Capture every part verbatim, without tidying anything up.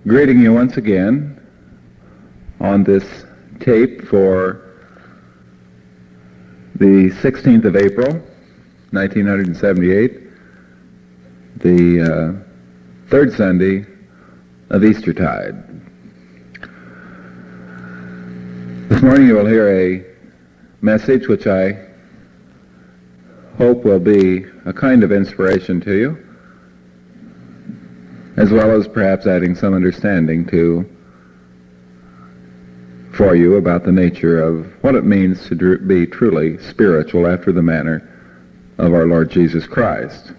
greeting you once again on this tape for the sixteenth of April, nineteen seventy-eight, the uh, third Sunday of Eastertide. This morning you will hear a message which I hope will be a kind of inspiration to you, as well as perhaps adding some understanding to for you about the nature of what it means to dr- be truly spiritual after the manner of our Lord Jesus Christ.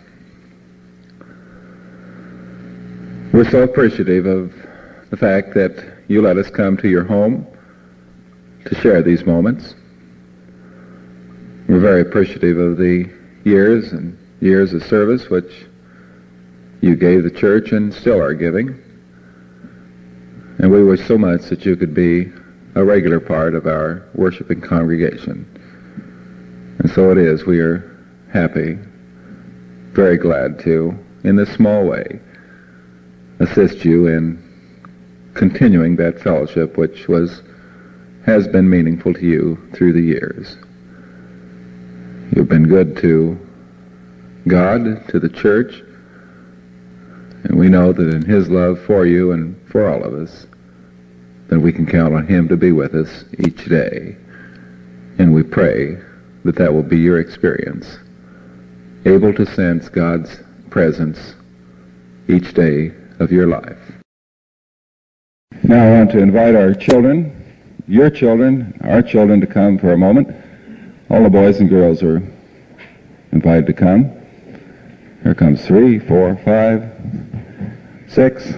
We're so appreciative of the fact that you let us come to your home to share these moments. We're very appreciative of the years and years of service which you gave the church and still are giving. And we wish so much that you could be a regular part of our worshiping congregation. And so it is. We are happy, very glad to, in this small way, assist you in continuing that fellowship which was has been meaningful to you through the years. You've been good to God, to the church, and we know that in His love for you and for all of us, that we can count on Him to be with us each day. And we pray that that will be your experience, able to sense God's presence each day of your life. Now I want to invite our children, your children, our children to come for a moment. All the boys and girls are invited to come. Here comes three, four, five, six.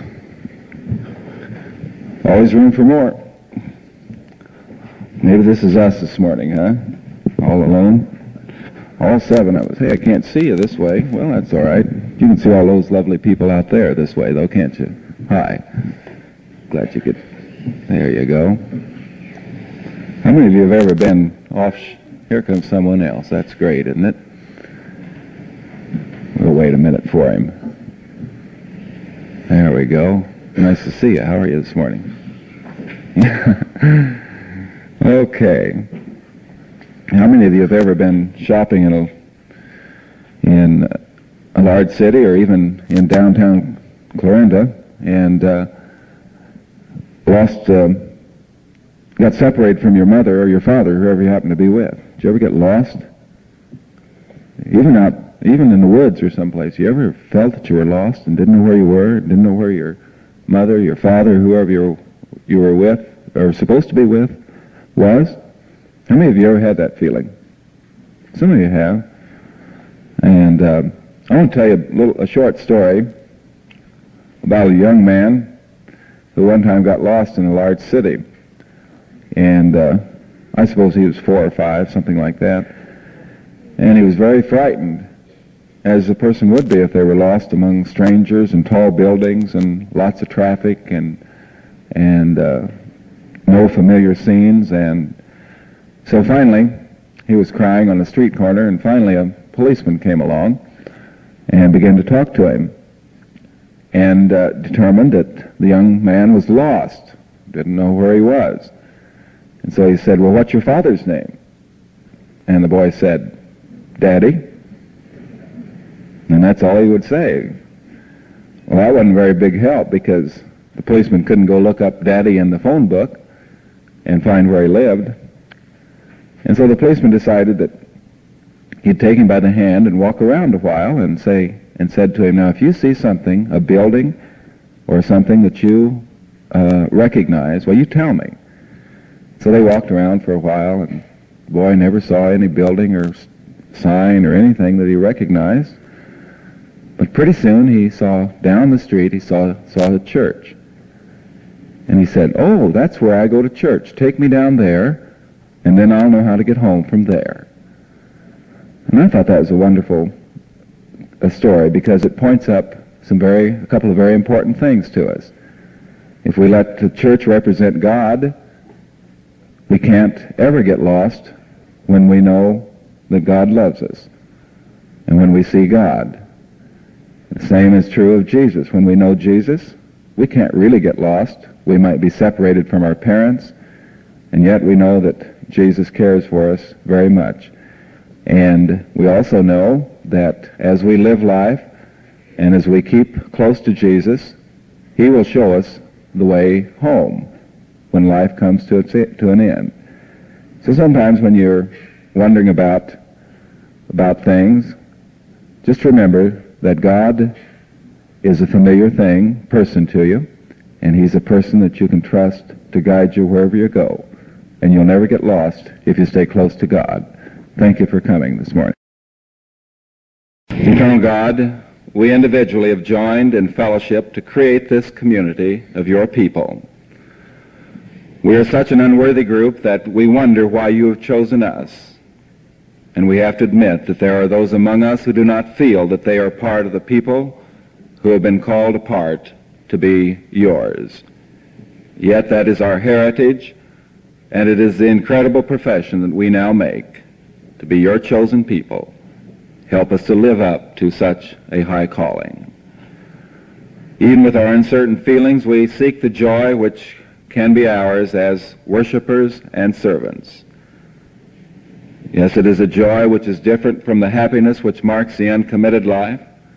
Always room for more. Maybe this is us this morning, huh? All alone. All seven of us. Hey, I can't see you this way. Well, that's all right. You can see all those lovely people out there this way, though, can't you? Hi. Glad you could. There you go. How many of you have ever been off? Sh- Here comes someone else. That's great, isn't it? We'll wait a minute for him. There we go. Nice to see you. How are you this morning? Okay. How many of you have ever been shopping in a in a large city or even in downtown Clarinda and uh, lost, uh, got separated from your mother or your father, whoever you happen to be with? Did you ever get lost? Even out, even in the woods or someplace, you ever felt that you were lost and didn't know where you were, didn't know where your mother, your father, whoever you were, you were with, or supposed to be with, was? How many of you ever had that feeling? Some of you have. And uh, I want to tell you a, little, a short story about a young man who one time got lost in a large city. And uh, I suppose he was four or five, something like that. And he was very frightened, as a person would be if they were lost among strangers and tall buildings and lots of traffic and and uh, no familiar scenes. And so finally, he was crying on the street corner, and finally a policeman came along and began to talk to him and uh, determined that the young man was lost, didn't know where he was. And so he said, well, what's your father's name? And the boy said, Daddy. And that's all he would say. Well, that wasn't very big help, because the policeman couldn't go look up Daddy in the phone book and find where he lived. And so the policeman decided that he'd take him by the hand and walk around a while and say, and said to him, now, if you see something, a building or something that you uh, recognize, well, you tell me. So they walked around for a while, and the boy never saw any building or sign or anything that he recognized. But pretty soon he saw, down the street, he saw saw the church. And he said, oh, that's where I go to church. Take me down there, and then I'll know how to get home from there. And I thought that was a wonderful a story, because it points up some very, a couple of very important things to us. If we let the church represent God, we can't ever get lost when we know that God loves us and when we see God. The same is true of Jesus. When we know Jesus, we we can't really get lost. We might be separated from our parents, and yet we know that Jesus cares for us very much. And we also know that as we live life and as we keep close to Jesus, he will show us the way home when life comes to, its, to an end. So sometimes when you're wondering about, about things, just remember that God is a familiar thing, person to you, and he's a person that you can trust to guide you wherever you go. And you'll never get lost if you stay close to God. Thank you for coming this morning. Eternal God, we individually have joined in fellowship to create this community of your people. We are such an unworthy group that we wonder why you have chosen us. And we have to admit that there are those among us who do not feel that they are part of the people who have been called apart to be yours. Yet that is our heritage, and it is the incredible profession that we now make, to be your chosen people. Help us to live up to such a high calling. Even with our uncertain feelings, we seek the joy which can be ours as worshipers and servants. Yes, it is a joy which is different from the happiness which marks the uncommitted life.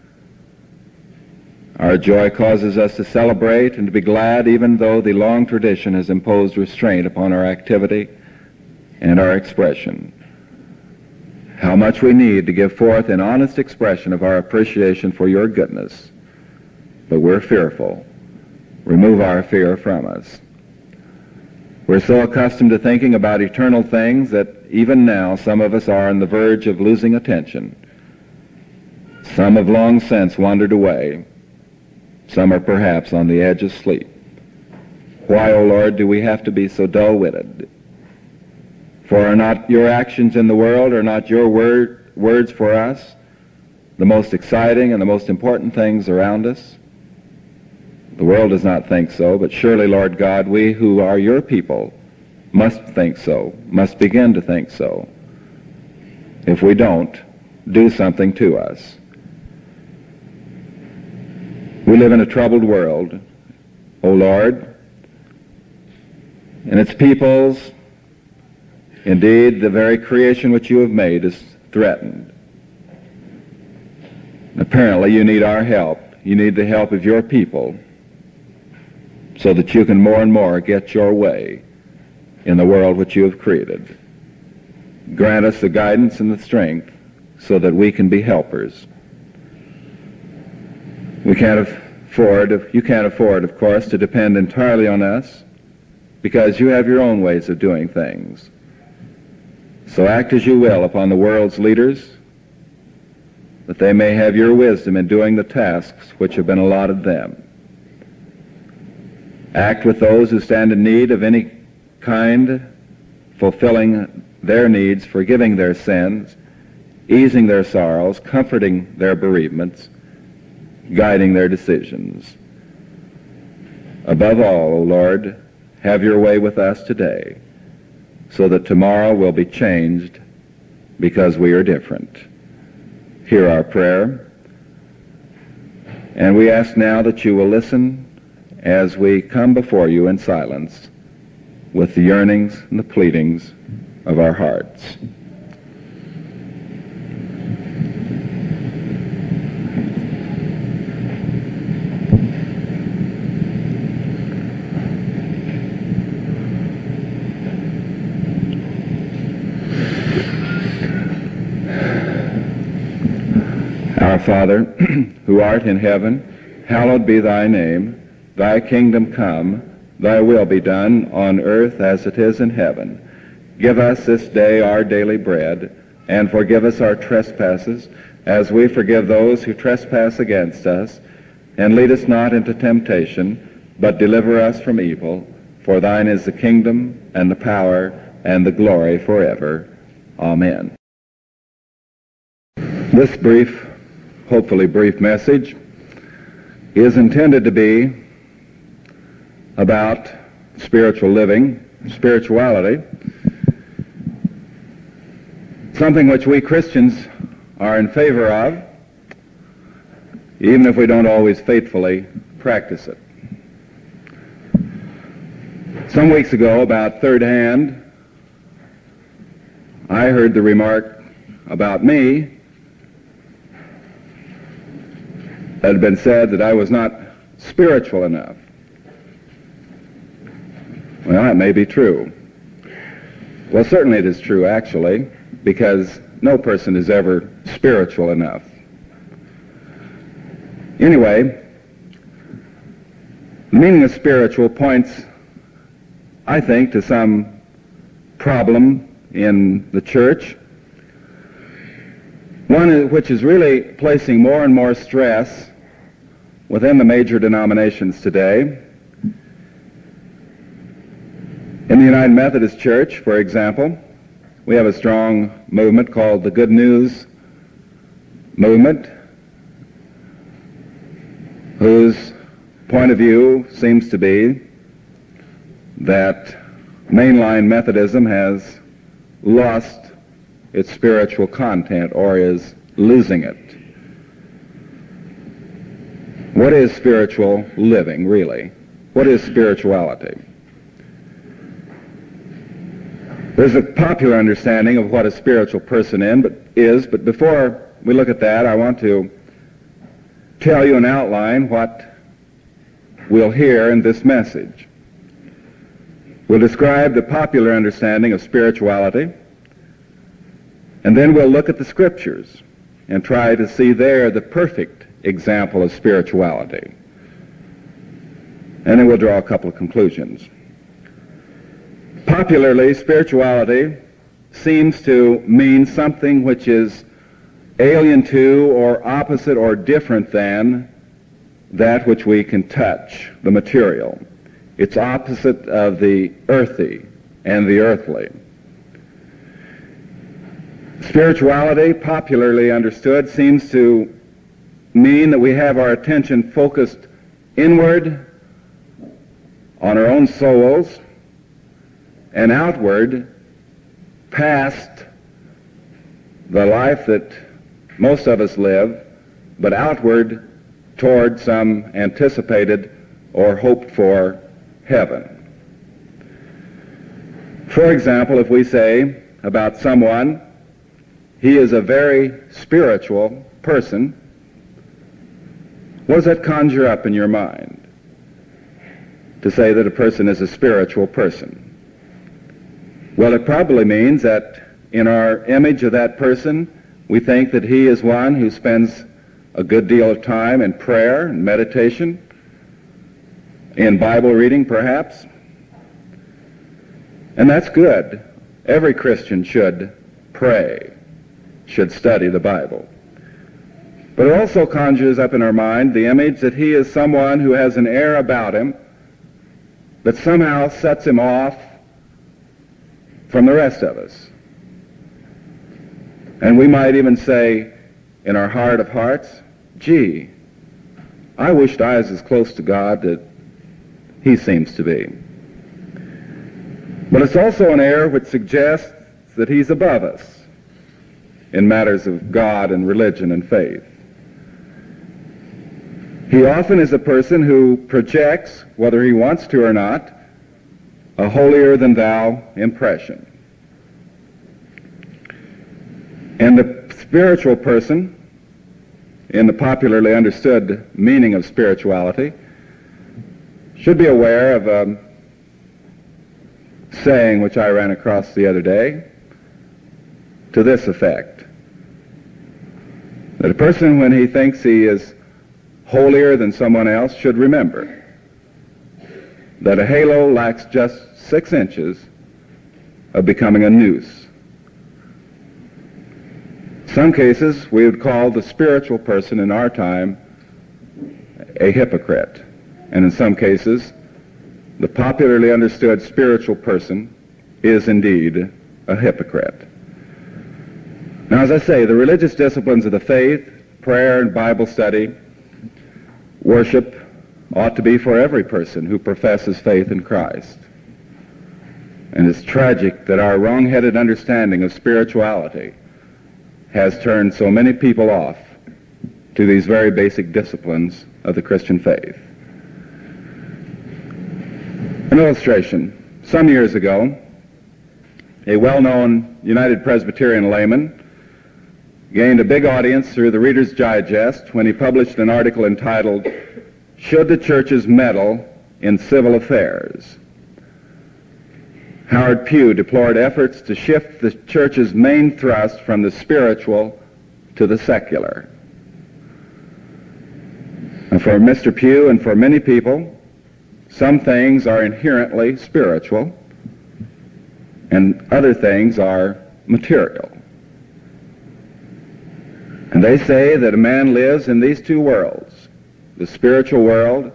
Our joy causes us to celebrate and to be glad even though the long tradition has imposed restraint upon our activity and our expression. How much we need to give forth an honest expression of our appreciation for your goodness. But we're fearful. Remove our fear from us. We're so accustomed to thinking about eternal things that even now some of us are on the verge of losing attention. Some have long since wandered away. Some are perhaps on the edge of sleep. Why, O Lord, do we have to be so dull-witted? For are not your actions in the world, are not your word, words for us, the most exciting and the most important things around us? The world does not think so, but surely, Lord God, we who are your people must think so, must begin to think so. If we don't, do something to us. We live in a troubled world, O Lord, and its peoples, indeed, the very creation which you have made is threatened. Apparently, you need our help. You need the help of your people so that you can more and more get your way in the world which you have created. Grant us the guidance and the strength so that we can be helpers. We can't afford, you can't afford, of course, to depend entirely on us because you have your own ways of doing things. So act as you will upon the world's leaders, that they may have your wisdom in doing the tasks which have been allotted them. Act with those who stand in need of any kind, fulfilling their needs, forgiving their sins, easing their sorrows, comforting their bereavements, guiding their decisions. Above all, O Lord, have your way with us today, so that tomorrow will be changed because we are different. Hear our prayer, and we ask now that you will listen as we come before you in silence with the yearnings and the pleadings of our hearts. Our Father, who art in heaven, hallowed be thy name. Thy kingdom come, thy will be done on earth as it is in heaven. Give us this day our daily bread, and forgive us our trespasses, as we forgive those who trespass against us. And lead us not into temptation, but deliver us from evil. For thine is the kingdom, and the power, and the glory forever. Amen. This brief, hopefully brief message is intended to be about spiritual living, spirituality, something which we Christians are in favor of, even if we don't always faithfully practice it. Some weeks ago, about third hand, I heard the remark about me that had been said that I was not spiritual enough. Well, that may be true. Well, certainly it is true, actually, because no person is ever spiritual enough. Anyway, the meaning of spiritual points, I think, to some problem in the church, one which is really placing more and more stress within the major denominations today. In the United Methodist Church, for example, we have a strong movement called the Good News Movement, whose point of view seems to be that mainline Methodism has lost its spiritual content or is losing it. What is spiritual living, really? What is spirituality? There's a popular understanding of what a spiritual person in, but is, but before we look at that, I want to tell you an outline what we'll hear in this message. We'll describe the popular understanding of spirituality, and then we'll look at the Scriptures and try to see there the perfect example of spirituality. And then we'll draw a couple of conclusions. Popularly, spirituality seems to mean something which is alien to or opposite or different than that which we can touch, the material. It's opposite of the earthy and the earthly. Spirituality, popularly understood, seems to mean that we have our attention focused inward on our own souls and outward past the life that most of us live, but outward toward some anticipated or hoped for heaven. For example, if we say about someone, he is a very spiritual person, what does that conjure up in your mind to say that a person is a spiritual person? Well, it probably means that in our image of that person, we think that he is one who spends a good deal of time in prayer and meditation, in Bible reading perhaps. And that's good. Every Christian should pray, should study the Bible. But it also conjures up in our mind the image that he is someone who has an air about him that somehow sets him off from the rest of us. And we might even say in our heart of hearts, gee, I wished I was as close to God that he seems to be. But it's also an air which suggests that he's above us in matters of God and religion and faith. He often is a person who projects, whether he wants to or not, a holier-than-thou impression. And the spiritual person, in the popularly understood meaning of spirituality, should be aware of a saying which I ran across the other day to this effect, that a person, when he thinks he is holier than someone else, should remember that a halo lacks just six inches of becoming a noose. In some cases, we would call the spiritual person in our time a hypocrite. And in some cases, the popularly understood spiritual person is indeed a hypocrite. Now, as I say, the religious disciplines of the faith, prayer and Bible study, worship, ought to be for every person who professes faith in Christ. And it's tragic that our wrong-headed understanding of spirituality has turned so many people off to these very basic disciplines of the Christian faith. An illustration. Some years ago, a well-known United Presbyterian layman gained a big audience through the Reader's Digest when he published an article entitled, "Should the Churches Meddle in Civil Affairs?" Howard Pugh deplored efforts to shift the church's main thrust from the spiritual to the secular. And for Mister Pugh and for many people, some things are inherently spiritual and other things are material. And they say that a man lives in these two worlds, the spiritual world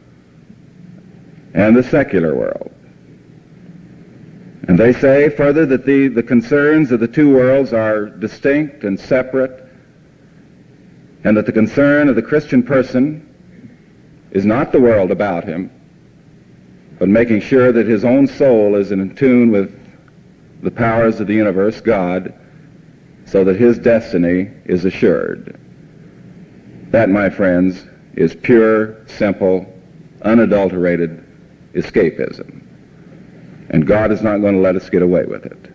and the secular world. And they say further that the, the concerns of the two worlds are distinct and separate, and that the concern of the Christian person is not the world about him, but making sure that his own soul is in tune with the powers of the universe, God, so that his destiny is assured. That, my friends, is pure, simple, unadulterated escapism. And God is not going to let us get away with it.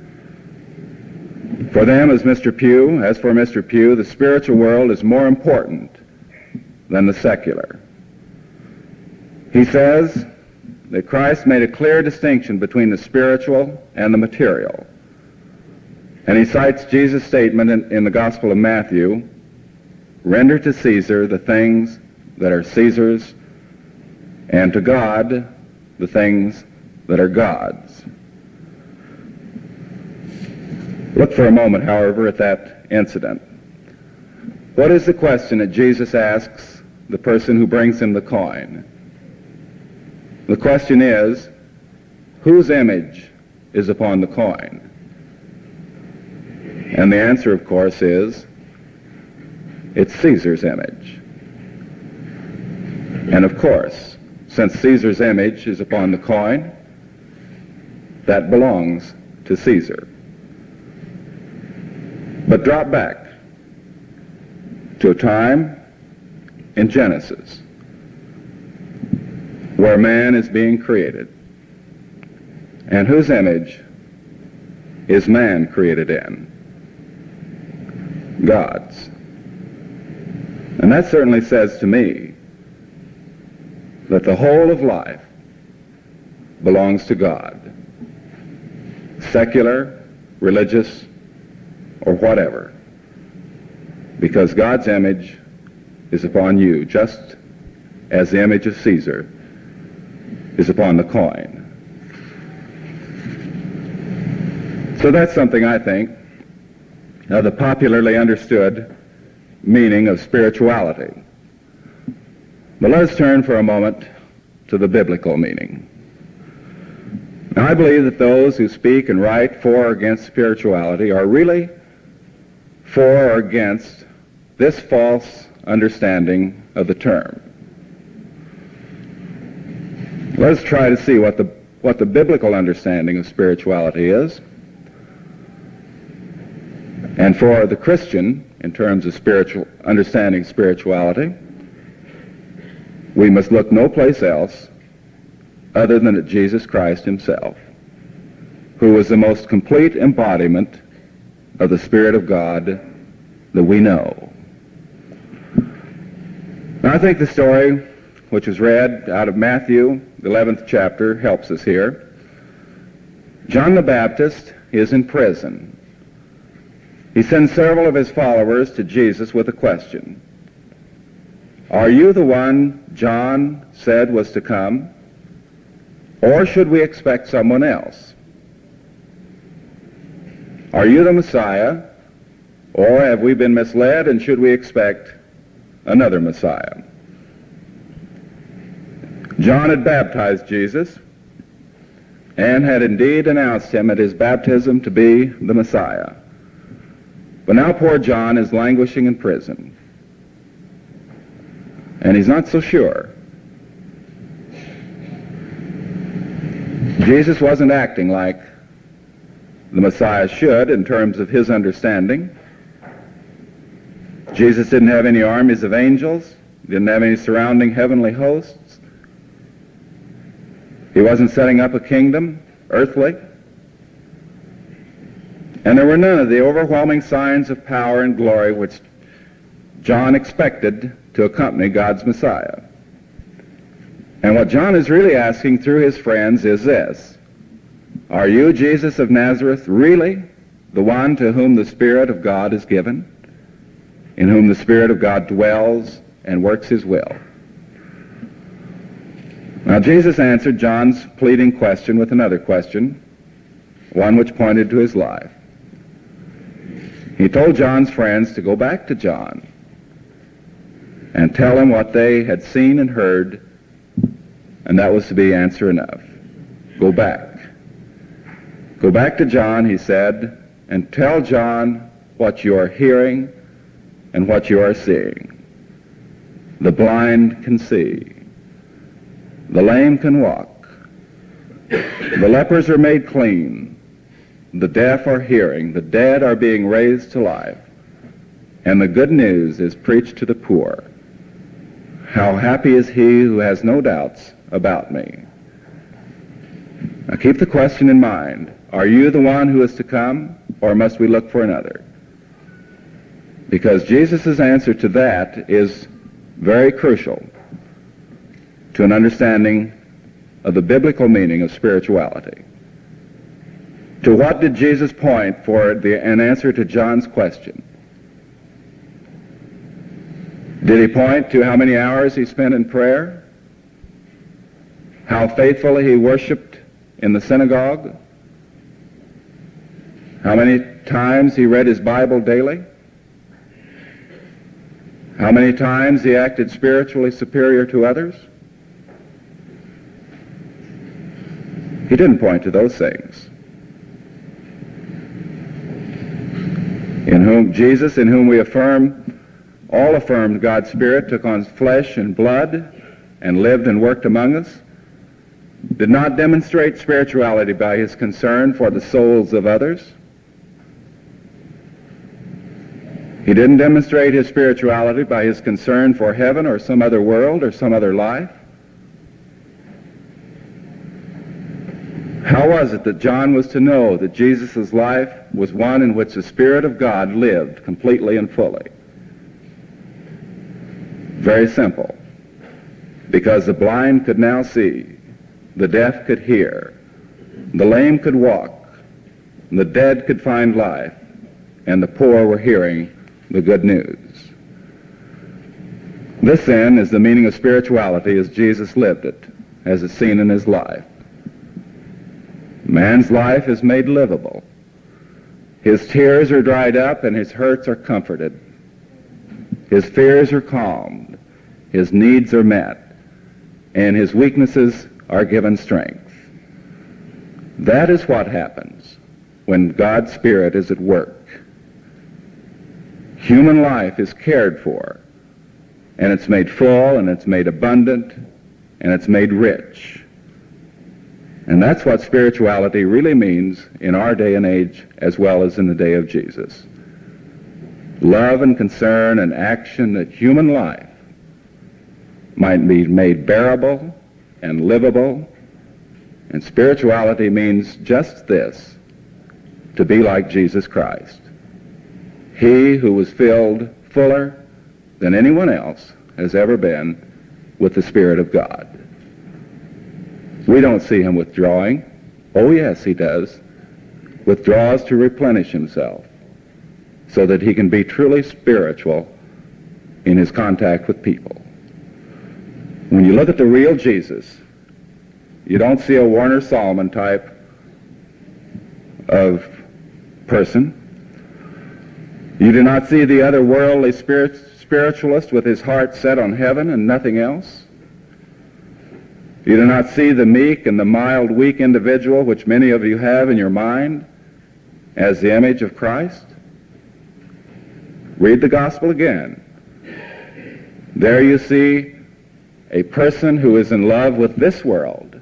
For them, as Mister Pugh, as for Mister Pugh, the spiritual world is more important than the secular. He says that Christ made a clear distinction between the spiritual and the material. And he cites Jesus' statement in, in the Gospel of Matthew, "Render to Caesar the things that are Caesar's, and to God the things that are God's." Look for a moment, however, at that incident. What is the question that Jesus asks the person who brings him the coin? The question is, whose image is upon the coin? And the answer, of course, is, it's Caesar's image. And of course, since Caesar's image is upon the coin, that belongs to Caesar. But drop back to a time in Genesis where man is being created. And whose image is man created in? God's. And that certainly says to me that the whole of life belongs to God. Secular, religious, or whatever. Because God's image is upon you, just as the image of Caesar is upon the coin. So that's something, I think, of the popularly understood meaning of spirituality. But let us turn for a moment to the biblical meaning. Now, I believe that those who speak and write for or against spirituality are really for or against this false understanding of the term. Let us try to see what the, what the biblical understanding of spirituality is. And for the Christian, in terms of spiritual understanding spirituality, we must look no place else other than at Jesus Christ himself, who was the most complete embodiment of the Spirit of God that we know. Now, I think the story which was read out of Matthew, the eleventh chapter, helps us here. John the Baptist is in prison. He sends several of his followers to Jesus with a question. Are you the one John said was to come, or should we expect someone else? Are you the Messiah, or have we been misled and should we expect another Messiah? John had baptized Jesus and had indeed announced him at his baptism to be the Messiah. But now poor John is languishing in prison, and he's not so sure. Jesus wasn't acting like the Messiah should in terms of his understanding. Jesus didn't have any armies of angels, didn't have any surrounding heavenly hosts. He wasn't setting up a kingdom, earthly. And there were none of the overwhelming signs of power and glory which John expected to accompany God's Messiah. And what John is really asking through his friends is this: are you, Jesus of Nazareth, really the one to whom the Spirit of God is given, in whom the Spirit of God dwells and works his will? Now Jesus answered John's pleading question with another question, one which pointed to his life. He told John's friends to go back to John and tell him what they had seen and heard, and that was to be answer enough. Go back. Go back to John, he said, and tell John what you are hearing and what you are seeing. The blind can see. The lame can walk. The lepers are made clean. The deaf are hearing. The dead are being raised to life. And the good news is preached to the poor. How happy is he who has no doubts about me. Now keep the question in mind. Are you the one who is to come, or must we look for another? Because Jesus' answer to that is very crucial to an understanding of the biblical meaning of spirituality. To what did Jesus point for the, an answer to John's question? Did he point to how many hours he spent in prayer? How faithfully he worshiped in the synagogue? How many times he read his Bible daily? How many times he acted spiritually superior to others? He didn't point to those things. In whom Jesus, in whom we affirm, all affirmed God's Spirit, took on flesh and blood and lived and worked among us, did not demonstrate spirituality by his concern for the souls of others. He didn't demonstrate his spirituality by his concern for heaven or some other world or some other life. How was it that John was to know that Jesus' life was one in which the Spirit of God lived completely and fully? Very simple. Because the blind could now see, the deaf could hear, the lame could walk, the dead could find life, and the poor were hearing the good news. This, then, is the meaning of spirituality as Jesus lived it, as it's seen in his life. Man's life is made livable. His tears are dried up and his hurts are comforted. His fears are calmed. His needs are met. And his weaknesses are given strength. That is what happens when God's Spirit is at work. Human life is cared for, and it's made full, and it's made abundant, and it's made rich. And that's what spirituality really means in our day and age as well as in the day of Jesus. Love and concern and action that human life might be made bearable and livable. And spirituality means just this: to be like Jesus Christ. He who was filled fuller than anyone else has ever been with the Spirit of God. We don't see him withdrawing. Oh yes, he does. Withdraws to replenish himself so that he can be truly spiritual in his contact with people. When you look at the real Jesus, you don't see a Warner Solomon type of person. You do not see the other worldly spirit, spiritualist with his heart set on heaven and nothing else. You do not see the meek and the mild, weak individual which many of you have in your mind as the image of Christ. Read the gospel again. There you see a person who is in love with this world,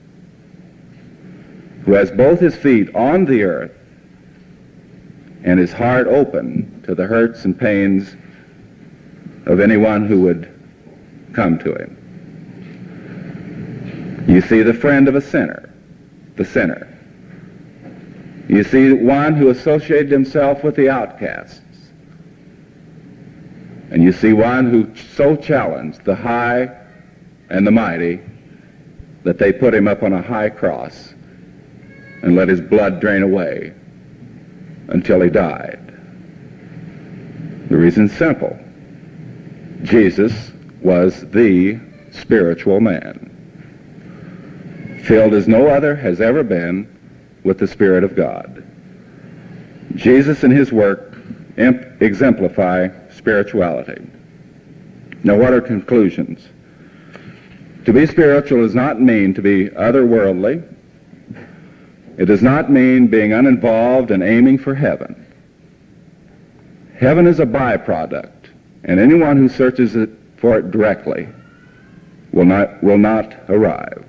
who has both his feet on the earth and his heart open to the hurts and pains of anyone who would come to him. You see the friend of a sinner, the sinner. You see one who associated himself with the outcasts. And you see one who so challenged the high and the mighty that they put him up on a high cross and let his blood drain away until he died. The reason's simple. Jesus was the spiritual man, filled as no other has ever been with the Spirit of God. Jesus and his work exemplify spirituality. Now, what are conclusions? To be spiritual does not mean to be otherworldly. It does not mean being uninvolved and aiming for heaven. Heaven is a byproduct, and anyone who searches it for it directly will not, will not arrive.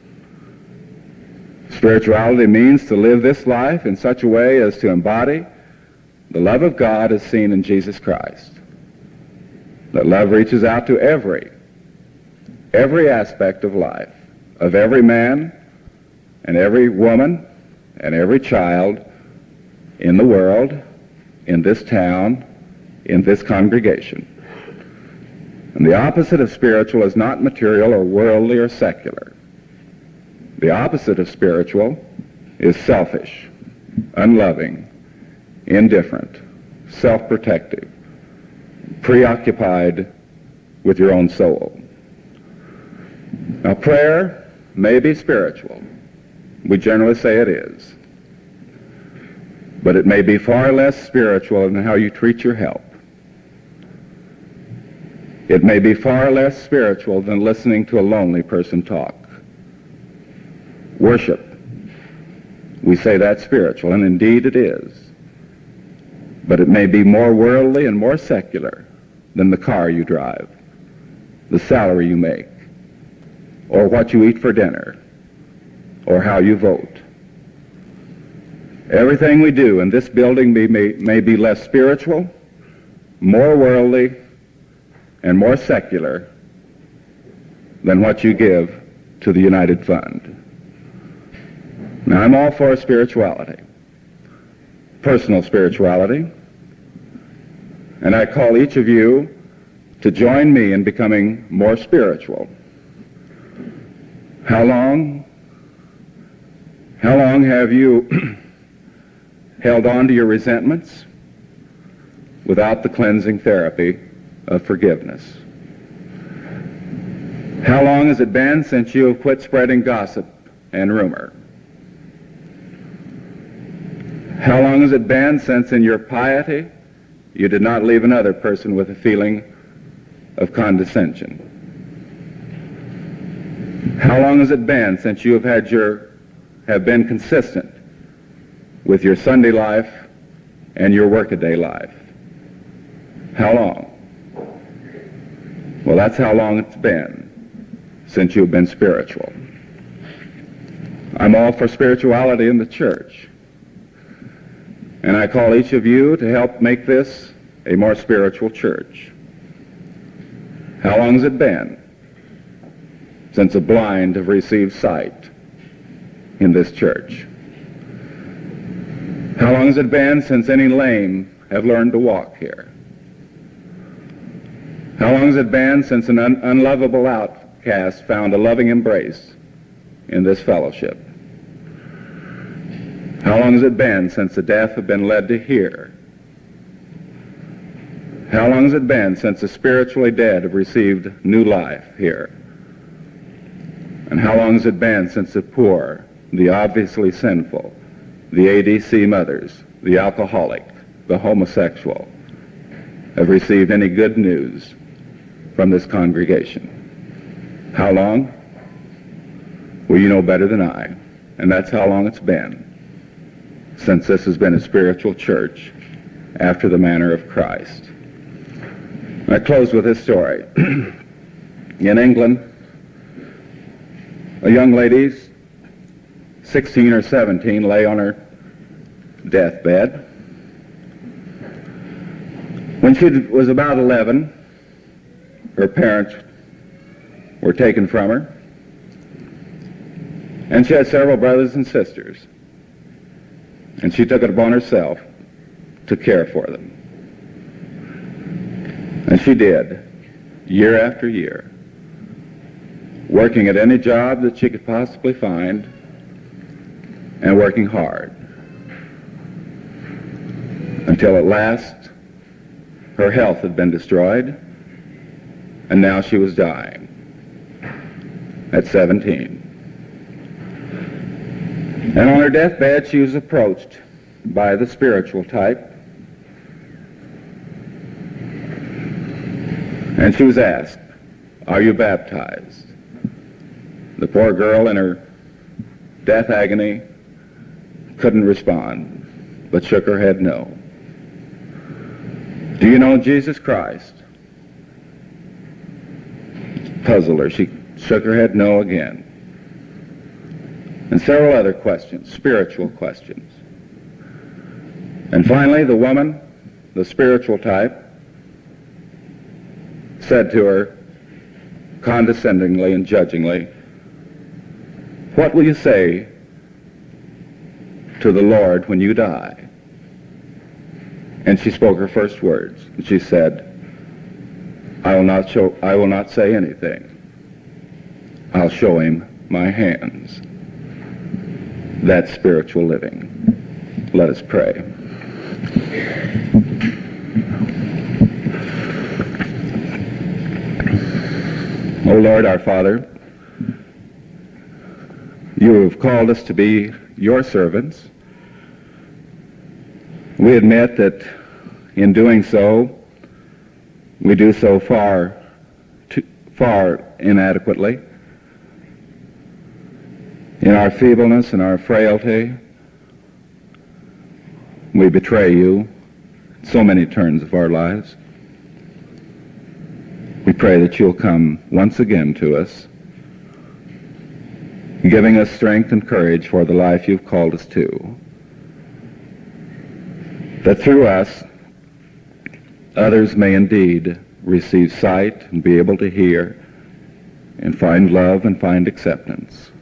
Spirituality means to live this life in such a way as to embody the love of God as seen in Jesus Christ. That love reaches out to every, every aspect of life, of every man and every woman and every child in the world, in this town, in this congregation. And the opposite of spiritual is not material or worldly or secular. The opposite of spiritual is selfish, unloving, indifferent, self-protective, preoccupied with your own soul. Now, prayer may be spiritual. We generally say it is. But it may be far less spiritual in how you treat your help. It may be far less spiritual than listening to a lonely person talk. Worship. We say that's spiritual, and indeed it is. But it may be more worldly and more secular than the car you drive, the salary you make, or what you eat for dinner, or how you vote. Everything we do in this building may, may, may be less spiritual, more worldly, and more secular than what you give to the United Fund. Now, I'm all for spirituality, personal spirituality, and I call each of you to join me in becoming more spiritual. How long? How long have you held on to your resentments without the cleansing therapy of forgiveness? How long has it been since you have quit spreading gossip and rumor? How long has it been since in your piety you did not leave another person with a feeling of condescension? How long has it been since you have had your have been consistent with your Sunday life and your workaday life? How long? Well, that's how long it's been since you've been spiritual. I'm all for spirituality in the church. And I call each of you to help make this a more spiritual church. How long has it been since the blind have received sight in this church? How long has it been since any lame have learned to walk here? How long has it been since an un- unlovable outcast found a loving embrace in this fellowship? How long has it been since the deaf have been led to hear? How long has it been since the spiritually dead have received new life here? And how long has it been since the poor, the obviously sinful, the A D C mothers, the alcoholic, the homosexual, have received any good news from this congregation? How long? Well, you know better than I, and that's how long it's been since this has been a spiritual church after the manner of Christ. I close with this story. In England, a young lady, sixteen or seventeen, lay on her deathbed. When she was about eleven, her parents were taken from her, And she had several brothers and sisters. And she took it upon herself to care for them. And she did, year after year, working at any job that she could possibly find and working hard. Until at last, her health had been destroyed, and now she was dying at seventeen. And on her deathbed, she was approached by the spiritual type, and she was asked, "Are you baptized?" The poor girl in her death agony couldn't respond, but shook her head no. "Do you know Jesus Christ?" Puzzled her. She shook her head no again. And several other questions, spiritual questions. And finally, the woman, the spiritual type, said to her, condescendingly and judgingly, "What will you say to the Lord when you die?" And she spoke her first words. And she said, I will not show, I will not say anything. I'll show him my hands." That's spiritual living. Let us pray. O Lord, our Father, you have called us to be your servants. We admit that in doing so, we do so far, too, far inadequately. In our feebleness and our frailty, we betray you so many turns of our lives. We pray that you'll come once again to us, giving us strength and courage for the life you've called us to, that through us, others may indeed receive sight and be able to hear and find love and find acceptance.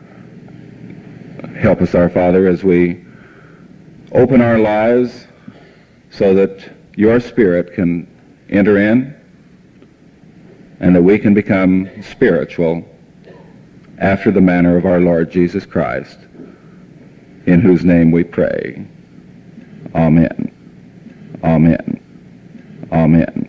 Help us, our Father, as we open our lives so that your Spirit can enter in and that we can become spiritual after the manner of our Lord Jesus Christ, in whose name we pray. Amen. Amen. Amen.